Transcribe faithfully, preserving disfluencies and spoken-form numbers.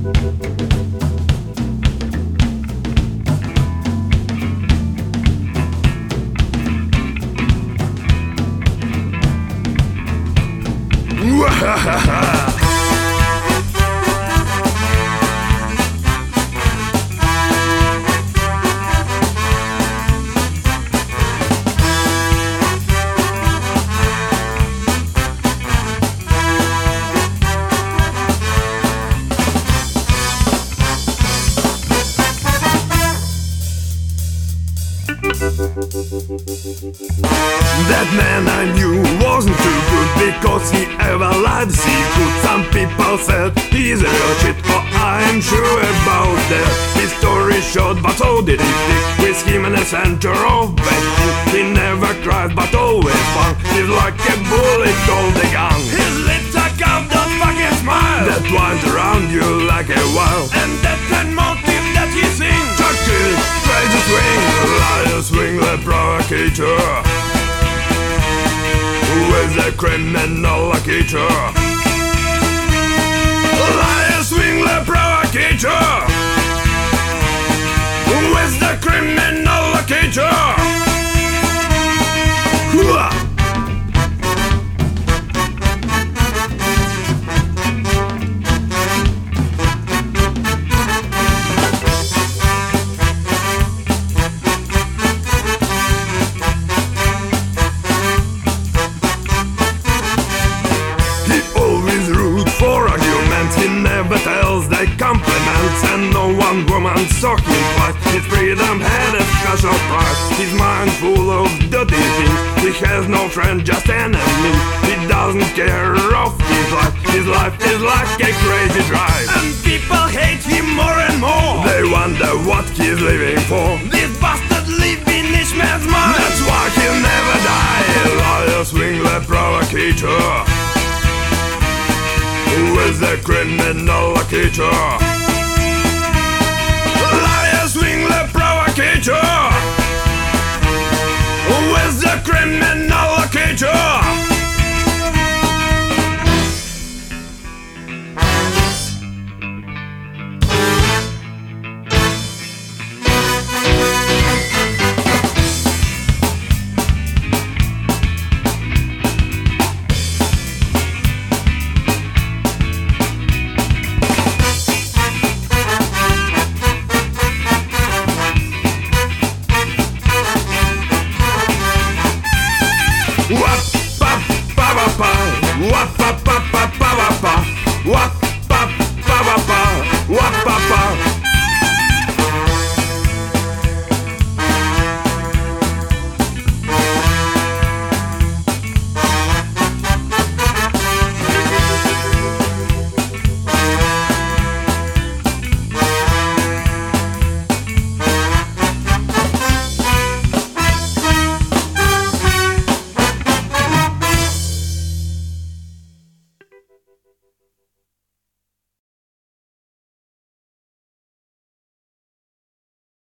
That man I knew wasn't too good because he ever lied as he could. Some people said he's a real shit, oh I'm sure about that. His story short but so did he stick with him in the center of Beijing. He never cried but always fun. He's like a bullet on the gun. His lips are carved out fucking smile that winds around you like a wild. And that's the motive that he sings. Chucky, crazy swing, liar swing, the provocator. Who is a criminal locator? Liar swing, the provocator. Who is the criminal locator? Hooah! He never tells the compliments, and no one woman saw him twice. His freedom had a special price. His mind full of dirty things. He has no friend, just enemies. He doesn't care of his life. His life is like a crazy drive, and people hate him more and more. They wonder what he's living for. This bastard lives in each man's mind. That's why he'll never die. Liar swing, the provocator. Who is the criminal locator? Liar swing, the provocator. Who is the criminal locator?